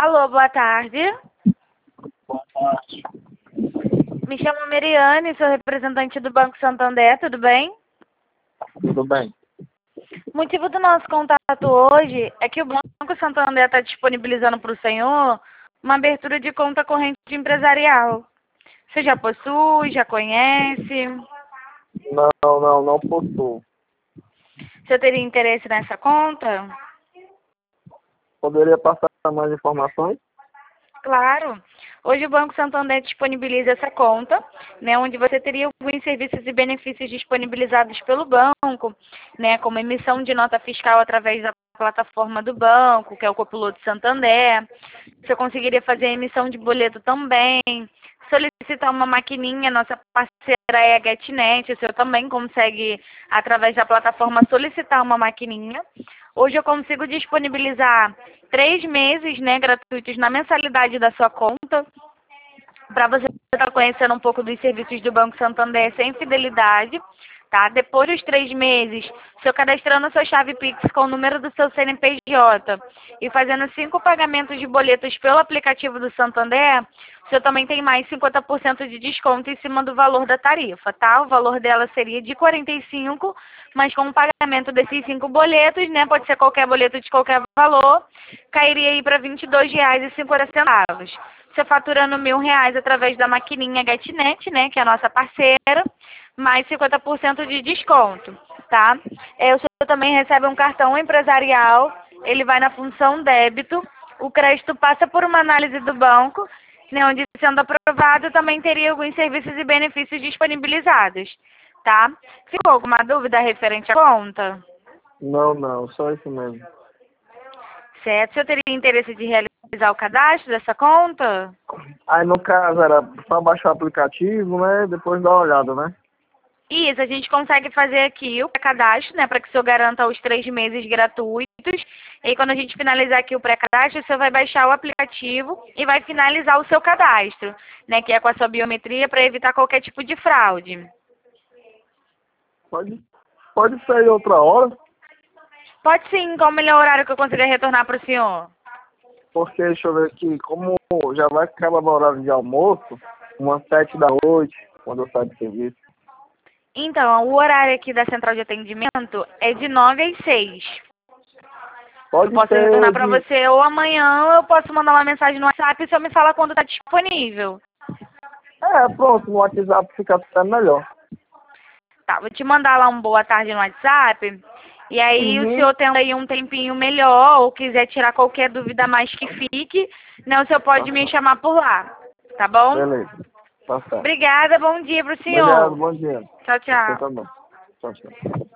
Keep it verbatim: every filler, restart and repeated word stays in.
Alô, boa tarde. Boa tarde. Me chamo Meriane, sou representante do Banco Santander, tudo bem? Tudo bem? O motivo do nosso contato hoje é que o Banco Santander está disponibilizando para o senhor uma abertura de conta corrente empresarial. Você já possui, já conhece? Não, não, não possuo. Você teria interesse nessa conta? Poderia passar mais informações? Claro. Hoje o Banco Santander disponibiliza essa conta, né, onde você teria alguns serviços e benefícios disponibilizados pelo banco, né, como emissão de nota fiscal através da plataforma do banco, que é o Copiloto Santander. Você conseguiria fazer a emissão de boleto também, solicitar uma maquininha, nossa parceira é a GetNet, o senhor também consegue, através da plataforma, solicitar uma maquininha. Hoje eu consigo disponibilizar três meses, né, gratuitos na mensalidade da sua conta, para você estar conhecendo um pouco dos serviços do Banco Santander sem fidelidade, tá? Depois dos três meses, se eu cadastrando a sua chave Pix com o número do seu C N P J e fazendo cinco pagamentos de boletos pelo aplicativo do Santander, o senhor também tem mais cinquenta por cento de desconto em cima do valor da tarifa, tá? O valor dela seria de quarenta e cinco reais, mas com o pagamento desses cinco boletos, né, pode ser qualquer boleto de qualquer valor, cairia aí para vinte e dois reais e cinquenta centavos. Você faturando mil reais através da maquininha GetNet, né, que é a nossa parceira, mais cinquenta por cento de desconto, tá? É, o senhor também recebe um cartão empresarial, ele vai na função débito, o crédito passa por uma análise do banco, né, onde sendo aprovado também teria alguns serviços e benefícios disponibilizados, tá? Ficou alguma dúvida referente à conta? Não, não, só isso mesmo. Certo. O senhor teria interesse de realizar o cadastro dessa conta? Aí no caso era só baixar o aplicativo, né? Depois dar uma olhada, né? Isso, a gente consegue fazer aqui o pré-cadastro, né, para que o senhor garanta os três meses gratuitos. E aí, quando a gente finalizar aqui o pré-cadastro, o senhor vai baixar o aplicativo e vai finalizar o seu cadastro, né, que é com a sua biometria, para evitar qualquer tipo de fraude. Pode, pode sair outra hora, Pode sim, qual o melhor horário que eu consiga retornar para o senhor? porque deixa eu ver aqui, como já vai acabar o horário de almoço, umas sete da noite, quando eu saio do serviço. Então, o horário aqui da central de atendimento é de nove às seis. Eu Pode posso ser retornar para de. você ou amanhã, ou eu posso mandar uma mensagem no WhatsApp e o senhor me fala quando está disponível. É, pronto, no WhatsApp fica até melhor. Tá, vou te mandar lá um boa tarde no WhatsApp. E aí, o Uhum. senhor tendo aí um tempinho melhor, ou quiser tirar qualquer dúvida mais que fique, né, o senhor Tá pode me certo. chamar por lá. Tá bom? Beleza. Tá certo. Obrigada, bom dia pro Obrigado, senhor. bom dia. Tchau, Você tchau. também. Tchau, tchau.